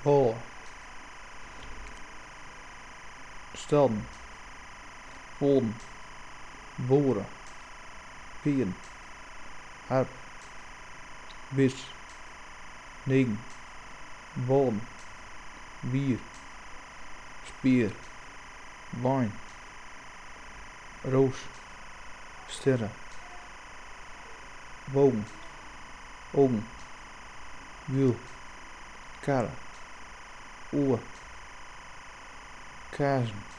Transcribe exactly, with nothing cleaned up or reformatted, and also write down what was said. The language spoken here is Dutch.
bal, stelden, wolden, boeren, pieren, harp, bis, negen, ballen, bier, spier, wijn, roos, sterren, boom, oom, wiel, karre, oer, kazen,